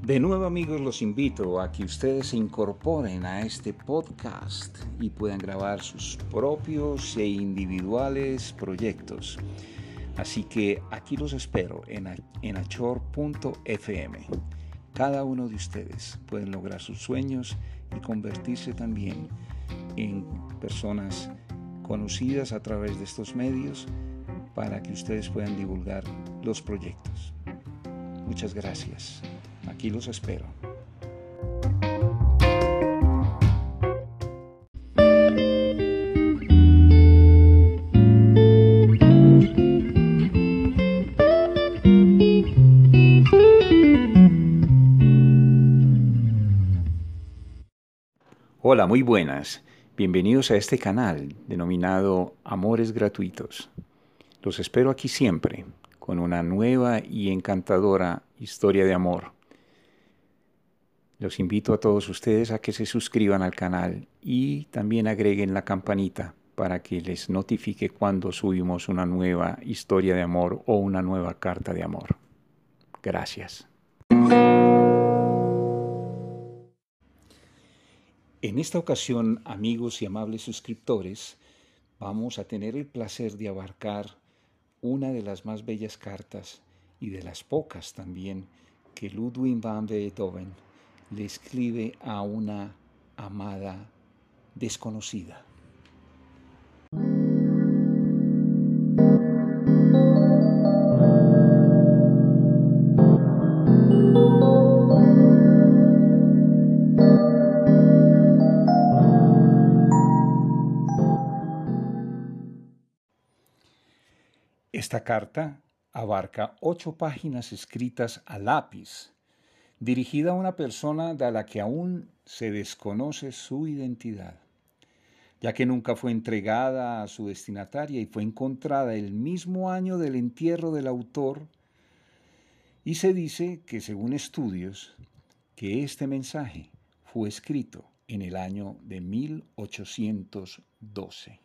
De nuevo, amigos, los invito a que ustedes se incorporen a este podcast y puedan grabar sus propios e individuales proyectos. Así que aquí los espero en Anchor.fm. Cada uno de ustedes pueden lograr sus sueños y convertirse también en personas conocidas a través de estos medios para que ustedes puedan divulgar los proyectos. Muchas gracias. Aquí los espero. Hola, muy buenas. Bienvenidos a este canal denominado Amores Gratuitos. Los espero aquí siempre con una nueva y encantadora historia de amor. Los invito a todos ustedes a que se suscriban al canal y también agreguen la campanita para que les notifique cuando subimos una nueva historia de amor o una nueva carta de amor. Gracias. En esta ocasión, amigos y amables suscriptores, vamos a tener el placer de abarcar una de las más bellas cartas y de las pocas también que Ludwig van Beethoven le escribe a una amada desconocida. Esta carta abarca 8 páginas escritas a lápiz, dirigida a una persona de la que aún se desconoce su identidad, ya que nunca fue entregada a su destinataria y fue encontrada el mismo año del entierro del autor, y se dice que, según estudios, que este mensaje fue escrito en el año de 1812.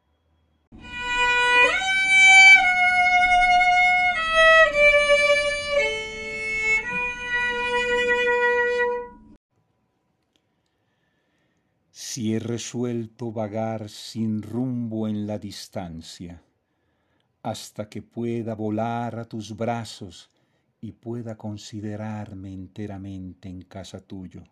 Si he resuelto vagar sin rumbo en la distancia, hasta que pueda volar a tus brazos y pueda considerarme enteramente en casa tuyo,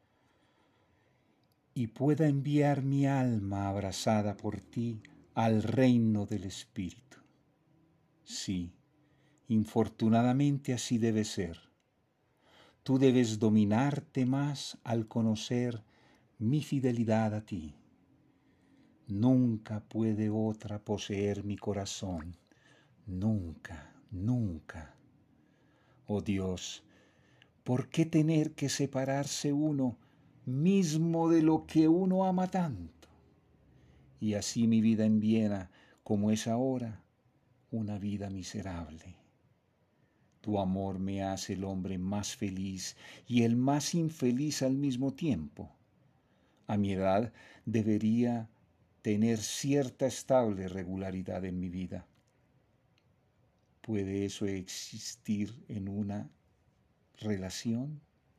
y pueda enviar mi alma abrazada por ti al reino del Espíritu. Sí, infortunadamente así debe ser. Tú debes dominarte más al conocer mi fidelidad a ti. Nunca puede otra poseer mi corazón. Nunca, nunca. Oh Dios, ¿por qué tener que separarse uno mismo de lo que uno ama tanto? Y así mi vida en Viena, como es ahora, una vida miserable. Tu amor me hace el hombre más feliz y el más infeliz al mismo tiempo. A mi edad debería tener cierta estable regularidad en mi vida. ¿Puede eso existir en una relación?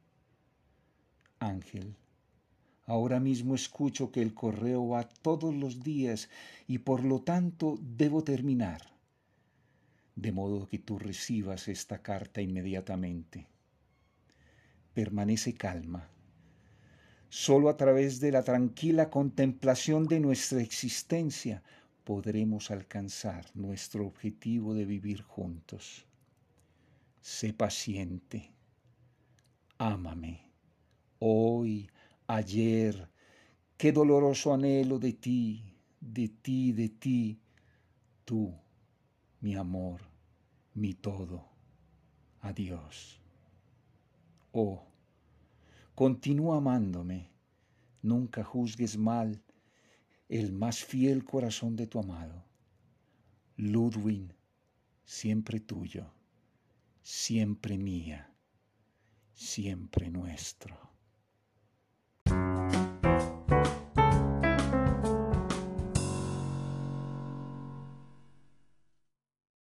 Ángel, ahora mismo escucho que el correo va todos los días y por lo tanto debo terminar, de modo que tú recibas esta carta inmediatamente. Permanece calma. Solo a través de la tranquila contemplación de nuestra existencia podremos alcanzar nuestro objetivo de vivir juntos. Sé paciente. Ámame. Hoy, ayer, qué doloroso anhelo de ti, de ti, de ti. Tú, mi amor, mi todo. Adiós. Oh, continúa amándome. Nunca juzgues mal el más fiel corazón de tu amado. Ludwig, siempre tuyo, siempre mía, siempre nuestro.